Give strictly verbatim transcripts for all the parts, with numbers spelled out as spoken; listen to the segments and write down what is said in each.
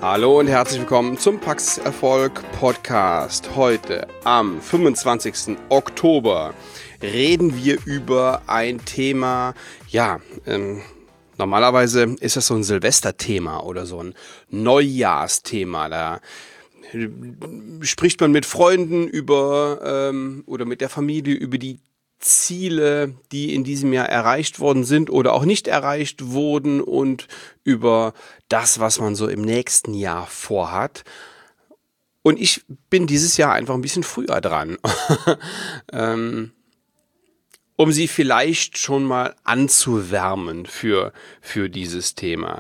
Hallo und herzlich willkommen zum Praxiserfolg Podcast. Heute am fünfundzwanzigsten Oktober reden wir über ein Thema, ja, ähm, normalerweise ist das so ein Silvesterthema oder so ein Neujahrsthema. Da spricht man mit Freunden über ähm, oder mit der Familie über die Ziele, die in diesem Jahr erreicht worden sind oder auch nicht erreicht wurden und über das, was man so im nächsten Jahr vorhat. Und ich bin dieses Jahr einfach ein bisschen früher dran, ähm, um Sie vielleicht schon mal anzuwärmen für, für dieses Thema.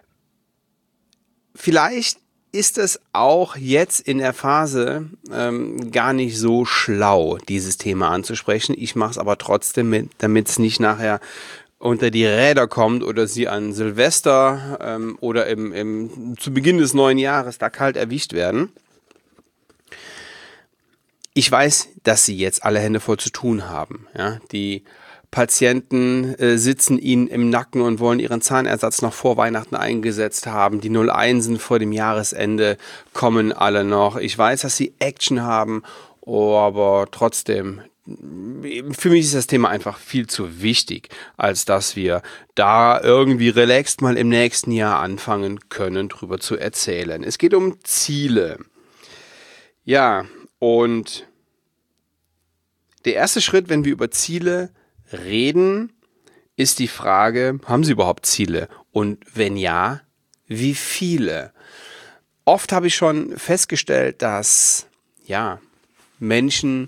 Vielleicht ist es auch jetzt in der Phase ähm, gar nicht so schlau, dieses Thema anzusprechen. Ich mache es aber trotzdem mit, damit es nicht nachher unter die Räder kommt oder Sie an Silvester ähm, oder im, im, zu Beginn des neuen Jahres da kalt erwischt werden. Ich weiß, dass Sie jetzt alle Hände voll zu tun haben. Ja? Die Patienten äh, sitzen Ihnen im Nacken und wollen ihren Zahnersatz noch vor Weihnachten eingesetzt haben. Die null Einsen vor dem Jahresende kommen alle noch. Ich weiß, dass Sie Action haben, oh, aber trotzdem, für mich ist das Thema einfach viel zu wichtig, als dass wir da irgendwie relaxed mal im nächsten Jahr anfangen können, drüber zu erzählen. Es geht um Ziele. Ja, und der erste Schritt, wenn wir über Ziele reden, ist die Frage, haben Sie überhaupt Ziele? Und wenn ja, wie viele? Oft habe ich schon festgestellt, dass ja, Menschen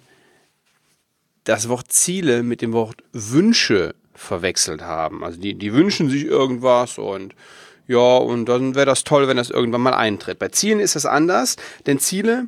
das Wort Ziele mit dem Wort Wünsche verwechselt haben. Also die, die wünschen sich irgendwas und ja, und dann wäre das toll, wenn das irgendwann mal eintritt. Bei Zielen ist das anders, denn Ziele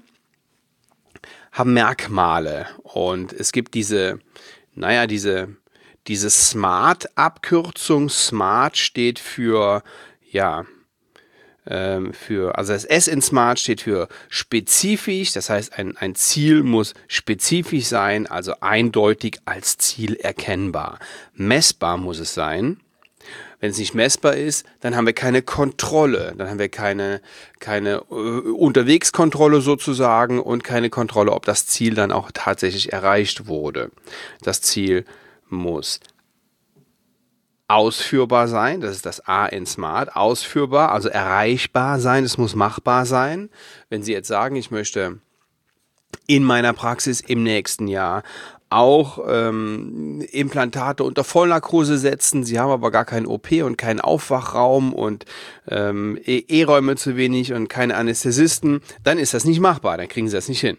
haben Merkmale und es gibt diese, naja, diese Diese SMART-Abkürzung, SMART steht für, ja, ähm, für, also das S in SMART steht für spezifisch, das heißt, ein, ein Ziel muss spezifisch sein, also eindeutig als Ziel erkennbar. Messbar muss es sein. Wenn es nicht messbar ist, dann haben wir keine Kontrolle, dann haben wir keine, keine äh, Unterwegskontrolle sozusagen und keine Kontrolle, ob das Ziel dann auch tatsächlich erreicht wurde. Das Ziel muss ausführbar sein, das ist das A in SMART, ausführbar, also erreichbar sein, es muss machbar sein. Wenn Sie jetzt sagen, ich möchte in meiner Praxis im nächsten Jahr auch ähm, Implantate unter Vollnarkose setzen, Sie haben aber gar keinen O P und keinen Aufwachraum und ähm, E-Räume zu wenig und keine Anästhesisten, dann ist das nicht machbar, dann kriegen Sie das nicht hin.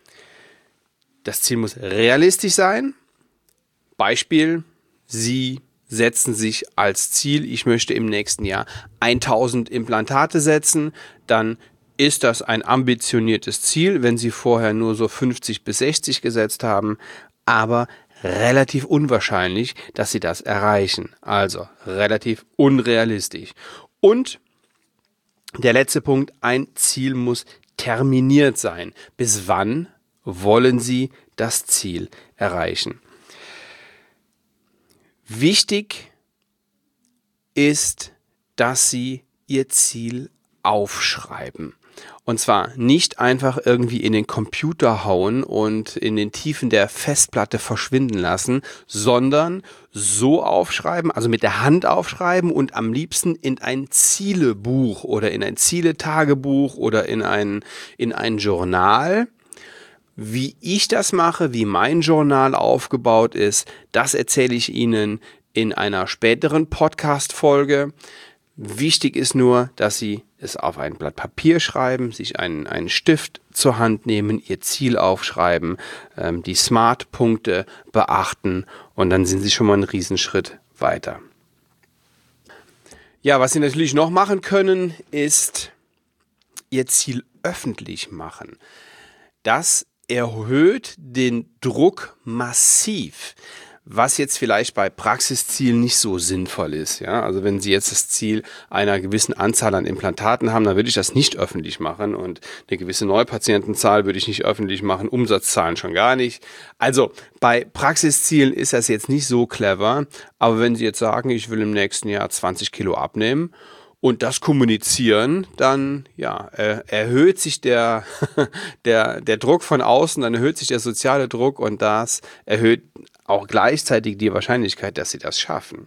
Das Ziel muss realistisch sein. Beispiel, Sie setzen sich als Ziel, ich möchte im nächsten Jahr tausend Implantate setzen, dann ist das ein ambitioniertes Ziel, wenn Sie vorher nur so fünfzig bis sechzig gesetzt haben, aber relativ unwahrscheinlich, dass Sie das erreichen. Also relativ unrealistisch. Und der letzte Punkt, ein Ziel muss terminiert sein. Bis wann wollen Sie das Ziel erreichen? Wichtig ist, dass Sie Ihr Ziel aufschreiben. Und zwar nicht einfach irgendwie in den Computer hauen und in den Tiefen der Festplatte verschwinden lassen, sondern so aufschreiben, also mit der Hand aufschreiben und am liebsten in ein Zielebuch oder in ein Zieletagebuch oder in ein, in ein Journal. Wie ich das mache, wie mein Journal aufgebaut ist, das erzähle ich Ihnen in einer späteren Podcast-Folge. Wichtig ist nur, dass Sie es auf ein Blatt Papier schreiben, sich einen, einen Stift zur Hand nehmen, Ihr Ziel aufschreiben, ähm, die SMART-Punkte beachten und dann sind Sie schon mal einen Riesenschritt weiter. Ja, was Sie natürlich noch machen können, ist Ihr Ziel öffentlich machen. Das erhöht den Druck massiv, was jetzt vielleicht bei Praxiszielen nicht so sinnvoll ist. Ja? Also wenn Sie jetzt das Ziel einer gewissen Anzahl an Implantaten haben, dann würde ich das nicht öffentlich machen und eine gewisse Neupatientenzahl würde ich nicht öffentlich machen, Umsatzzahlen schon gar nicht. Also bei Praxiszielen ist das jetzt nicht so clever, aber wenn Sie jetzt sagen, ich will im nächsten Jahr zwanzig Kilo abnehmen und das kommunizieren, dann ja, äh, erhöht sich der, der, der Druck von außen, dann erhöht sich der soziale Druck und das erhöht auch gleichzeitig die Wahrscheinlichkeit, dass sie das schaffen.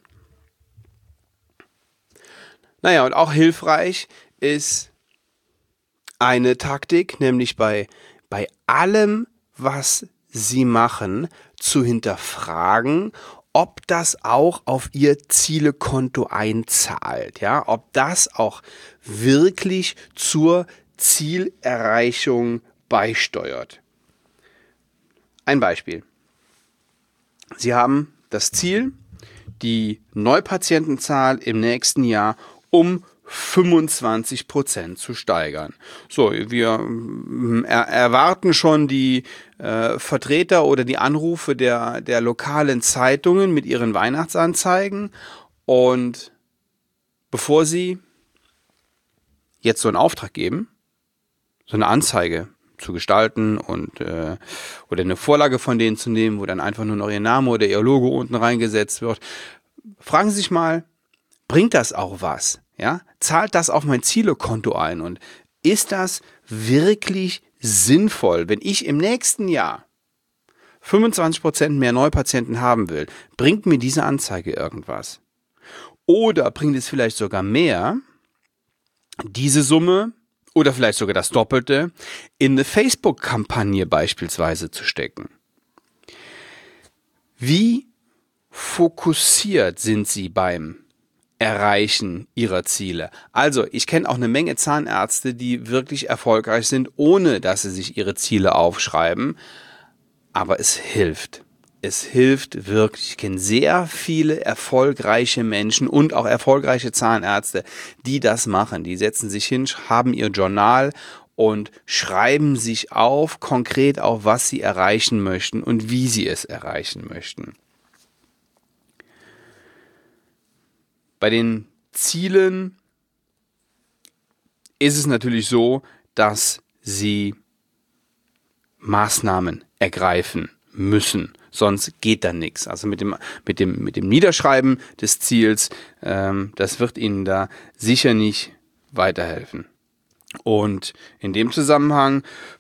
Naja, und auch hilfreich ist eine Taktik, nämlich bei, bei allem, was sie machen, zu hinterfragen, ob das auch auf ihr Zielekonto einzahlt, ja, ob das auch wirklich zur Zielerreichung beisteuert. Ein Beispiel. Sie haben das Ziel, die Neupatientenzahl im nächsten Jahr um fünfundzwanzig Prozent zu steigern. So, wir er, erwarten schon die äh, Vertreter oder die Anrufe der, der lokalen Zeitungen mit ihren Weihnachtsanzeigen, und bevor sie jetzt so einen Auftrag geben, so eine Anzeige zu gestalten und äh, oder eine Vorlage von denen zu nehmen, wo dann einfach nur noch ihr Name oder ihr Logo unten reingesetzt wird, fragen Sie sich mal, bringt das auch was? Ja, zahlt das auf mein Zielekonto ein und ist das wirklich sinnvoll, wenn ich im nächsten Jahr fünfundzwanzig Prozent mehr Neupatienten haben will, bringt mir diese Anzeige irgendwas? Oder bringt es vielleicht sogar mehr, diese Summe oder vielleicht sogar das Doppelte in eine Facebook-Kampagne beispielsweise zu stecken? Wie fokussiert sind Sie beim Erreichen ihrer Ziele? Also, ich kenne auch eine Menge Zahnärzte, die wirklich erfolgreich sind, ohne dass sie sich ihre Ziele aufschreiben. Aber es hilft. Es hilft wirklich. Ich kenne sehr viele erfolgreiche Menschen und auch erfolgreiche Zahnärzte, die das machen. Die setzen sich hin, haben ihr Journal und schreiben sich auf, konkret auf, was sie erreichen möchten und wie sie es erreichen möchten. Bei den Zielen ist es natürlich so, dass sie Maßnahmen ergreifen müssen, sonst geht da nichts. Also mit dem, mit dem, mit dem Niederschreiben des Ziels, ähm, das wird Ihnen da sicher nicht weiterhelfen. Und in dem Zusammenhang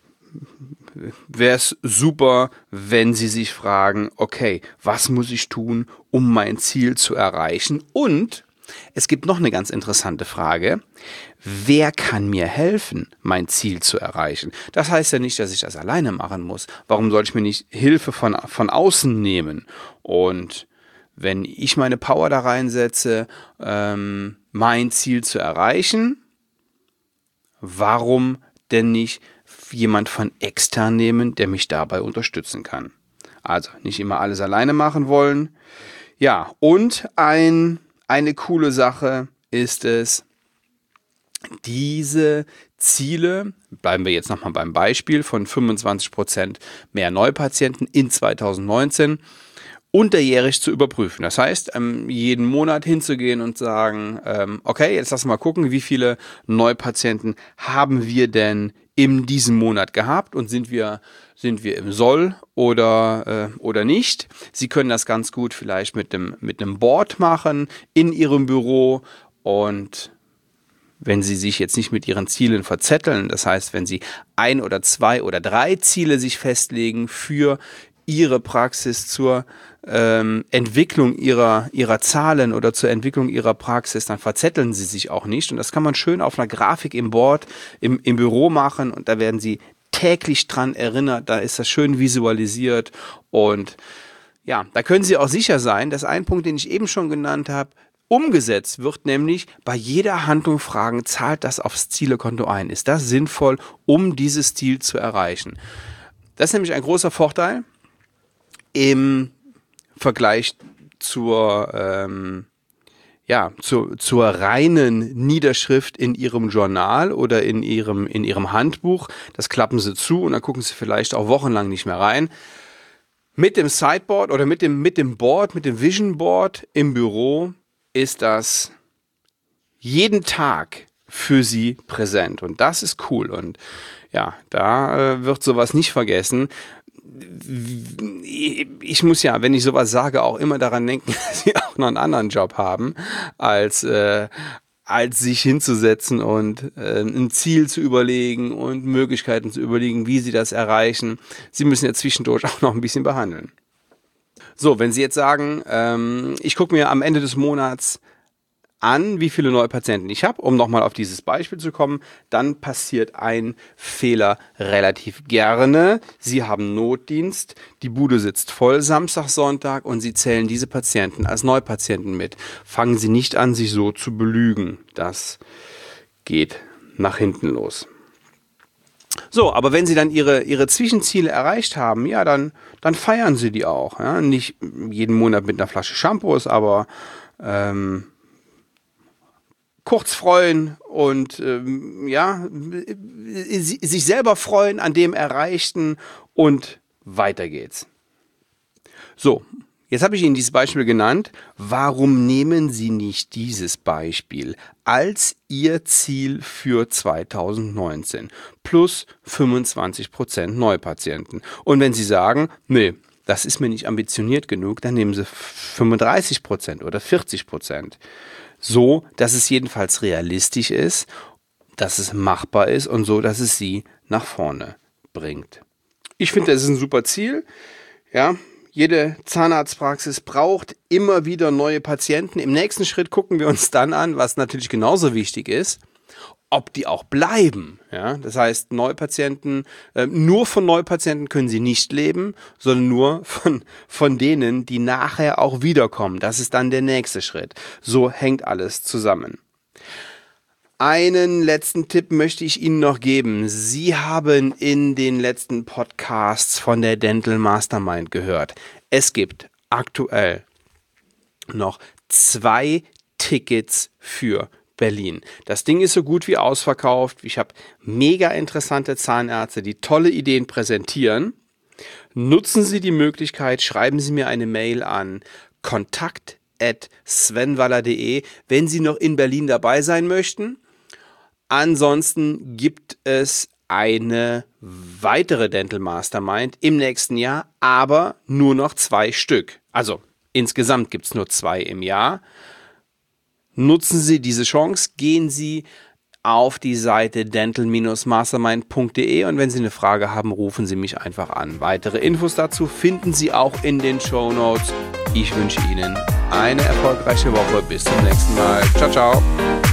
wäre es super, wenn Sie sich fragen, okay, was muss ich tun, um mein Ziel zu erreichen? Und es gibt noch eine ganz interessante Frage. Wer kann mir helfen, mein Ziel zu erreichen? Das heißt ja nicht, dass ich das alleine machen muss. Warum soll ich mir nicht Hilfe von, von außen nehmen? Und wenn ich meine Power da reinsetze, ähm, mein Ziel zu erreichen, warum denn nicht jemand von extern nehmen, der mich dabei unterstützen kann? Also nicht immer alles alleine machen wollen. Ja, und ein Eine coole Sache ist es, diese Ziele, bleiben wir jetzt nochmal beim Beispiel von fünfundzwanzig Prozent mehr Neupatienten in zweitausendneunzehn, unterjährig zu überprüfen. Das heißt, ähm, jeden Monat hinzugehen und sagen, ähm, okay, jetzt lass mal gucken, wie viele Neupatienten haben wir denn in diesem Monat gehabt und sind wir sind wir im Soll oder äh, oder nicht. Sie können das ganz gut vielleicht mit dem mit einem Board machen in Ihrem Büro, und wenn Sie sich jetzt nicht mit Ihren Zielen verzetteln, das heißt, wenn Sie ein oder zwei oder drei Ziele sich festlegen für Ihre Praxis zur ähm, Entwicklung ihrer, ihrer Zahlen oder zur Entwicklung ihrer Praxis, dann verzetteln Sie sich auch nicht. Und das kann man schön auf einer Grafik im Board, im, im Büro machen, und da werden Sie täglich dran erinnert, da ist das schön visualisiert, und ja, da können Sie auch sicher sein, dass ein Punkt, den ich eben schon genannt habe, umgesetzt wird, nämlich bei jeder Handlung fragen, zahlt das aufs Zielekonto ein? Ist das sinnvoll, um dieses Ziel zu erreichen? Das ist nämlich ein großer Vorteil im Vergleich zur, ähm, ja, zu, zur reinen Niederschrift in Ihrem Journal oder in Ihrem, in Ihrem Handbuch. Das klappen Sie zu und dann gucken Sie vielleicht auch wochenlang nicht mehr rein. Mit dem Sideboard oder mit dem, mit dem Board, mit dem Vision Board im Büro ist das jeden Tag für Sie präsent, und das ist cool, und ja, da äh, wird sowas nicht vergessen. Ich muss ja, wenn ich sowas sage, auch immer daran denken, dass Sie auch noch einen anderen Job haben als, äh, als sich hinzusetzen und äh, ein Ziel zu überlegen und Möglichkeiten zu überlegen, wie Sie das erreichen. Sie müssen ja zwischendurch auch noch ein bisschen behandeln. So, wenn Sie jetzt sagen, ähm, ich gucke mir am Ende des Monats an, wie viele neue Patienten ich habe, um nochmal auf dieses Beispiel zu kommen, dann passiert ein Fehler relativ gerne. Sie haben Notdienst, die Bude sitzt voll Samstag, Sonntag und Sie zählen diese Patienten als Neupatienten mit. Fangen Sie nicht an, sich so zu belügen. Das geht nach hinten los. So, aber wenn Sie dann Ihre, Ihre Zwischenziele erreicht haben, ja, dann, dann feiern Sie die auch. Ja? Nicht jeden Monat mit einer Flasche Shampoos, aber ähm, kurz freuen und ähm, ja, sich selber freuen an dem Erreichten und weiter geht's. So, jetzt habe ich Ihnen dieses Beispiel genannt. Warum nehmen Sie nicht dieses Beispiel als Ihr Ziel für zweitausendneunzehn? Plus fünfundzwanzig Prozent Neupatienten. Und wenn Sie sagen, nee, das ist mir nicht ambitioniert genug, dann nehmen Sie fünfunddreißig Prozent oder vierzig Prozent. So, dass es jedenfalls realistisch ist, dass es machbar ist und so, dass es Sie nach vorne bringt. Ich finde, das ist ein super Ziel. Ja, jede Zahnarztpraxis braucht immer wieder neue Patienten. Im nächsten Schritt gucken wir uns dann an, was natürlich genauso wichtig ist, ob die auch bleiben. Ja, das heißt, Neupatienten, äh, nur von Neupatienten können sie nicht leben, sondern nur von, von denen, die nachher auch wiederkommen. Das ist dann der nächste Schritt. So hängt alles zusammen. Einen letzten Tipp möchte ich Ihnen noch geben. Sie haben in den letzten Podcasts von der Dental Mastermind gehört. Es gibt aktuell noch zwei Tickets für Berlin. Das Ding ist so gut wie ausverkauft. Ich habe mega interessante Zahnärzte, die tolle Ideen präsentieren. Nutzen Sie die Möglichkeit, schreiben Sie mir eine Mail an kontakt at svenwaller punkt de, wenn Sie noch in Berlin dabei sein möchten. Ansonsten gibt es eine weitere Dental Mastermind im nächsten Jahr, aber nur noch zwei Stück. Also insgesamt gibt es nur zwei im Jahr. Nutzen Sie diese Chance, gehen Sie auf die Seite dental Bindestrich mastermind punkt de und wenn Sie eine Frage haben, rufen Sie mich einfach an. Weitere Infos dazu finden Sie auch in den Shownotes. Ich wünsche Ihnen eine erfolgreiche Woche. Bis zum nächsten Mal. Ciao, ciao.